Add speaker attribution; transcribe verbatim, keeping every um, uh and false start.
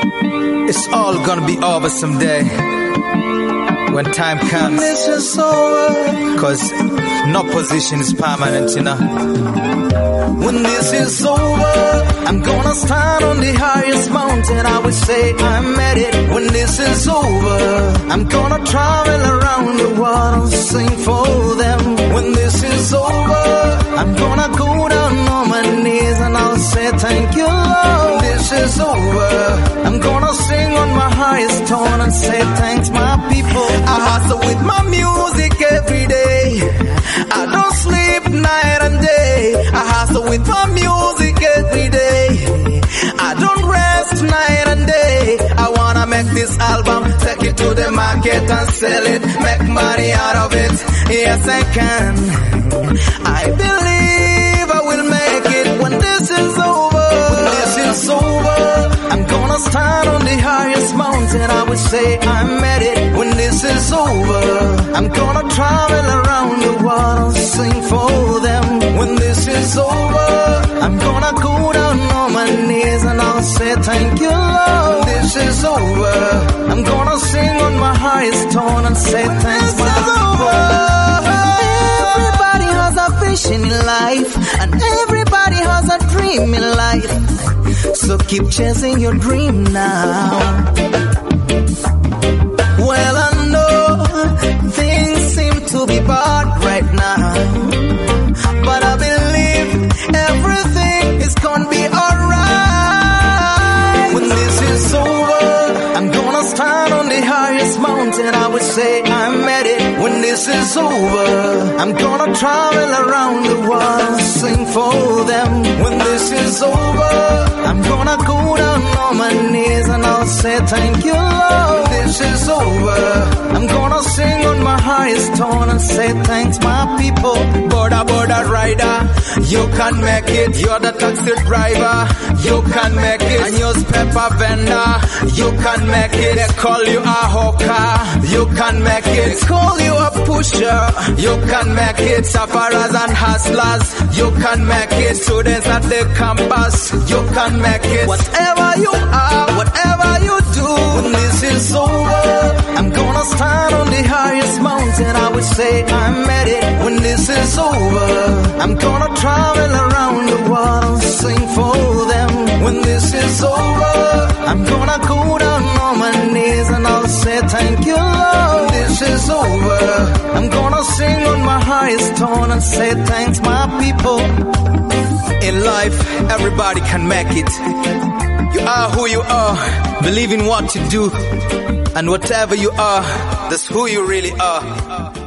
Speaker 1: It's all gonna be over someday when time comes.
Speaker 2: This is over.
Speaker 1: Cause no position is permanent, you know.
Speaker 2: When this is over, I'm gonna stand on the highest mountain. I will say I made it. When this is over, I'm gonna travel around the world, sing for them. When this is over, I'm gonna go down on my knees and I'll say thank you, Lord. This is over, I'm gonna sing on my highest tone and say thanks, my people. I hustle with my music every day. I don't sleep night and day. I hustle with my music every day. I don't rest night and day. I wanna make this album, take it to the market and sell it, make money out of it. Yes, I can. I believe I will make it when this is over. When this is over, I'm gonna stand on the highest mountain. I will say I made it. When this is over, I'm gonna travel around the world, sing for them. When this is over, I'm gonna go down on my knees and I'll say thank you, Lord. This is over, I'm gonna sing on my highest tone and say thanks, my people. Everybody has a vision in life and everybody has a dream in life. So keep chasing your dream now. Well, I know things seem to be bad right now, but I believe everything is gonna be alright. When this is over, I'm gonna stand on the highest mountain. I will say I made it. When this is over, I'm gonna travel around the world, sing for them. When this is over, I'm gonna go down on my knees and I'll say thank you, Lord. This is over, I'm gonna sing on my highest tone and say thanks, my people.
Speaker 1: Border, border rider, you can make it. You're the taxi driver, you can make it. A newspaper vendor, you can make it. They call you a hawker, you can make it. They call you a pusher, you can make it. Safaras and hustlers, you can make it. Students at the campus, you can make it.
Speaker 2: Whatever you are, whatever you do, when this is over, I'm gonna stand on the highest mountain. I will say I made it. When this is over, I'm gonna travel around the world, sing for them. When this is over, I'm gonna go down on my knees and I'll say thank you, Lord. This is over, I'm gonna sing on my highest tone and say thanks, my people.
Speaker 1: In life, everybody can make it. You are who you are, believe in what you do, and whatever you are, that's who you really are.